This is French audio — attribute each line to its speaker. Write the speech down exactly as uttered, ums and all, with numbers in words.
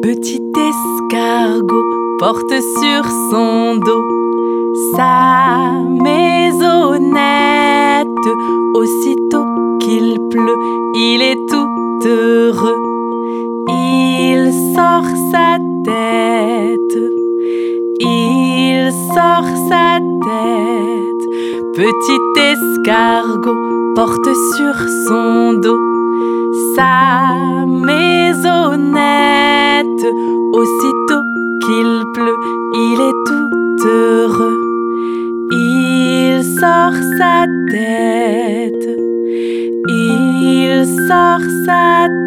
Speaker 1: Petit escargot porte sur son dos sa maisonnette. Aussitôt qu'il pleut, il est tout heureux. Il sort sa tête, il sort sa tête. Petit escargot porte sur son dos sa maisonnette. Aussitôt qu'il pleut, il est tout heureux. Il sort sa tête, il sort sa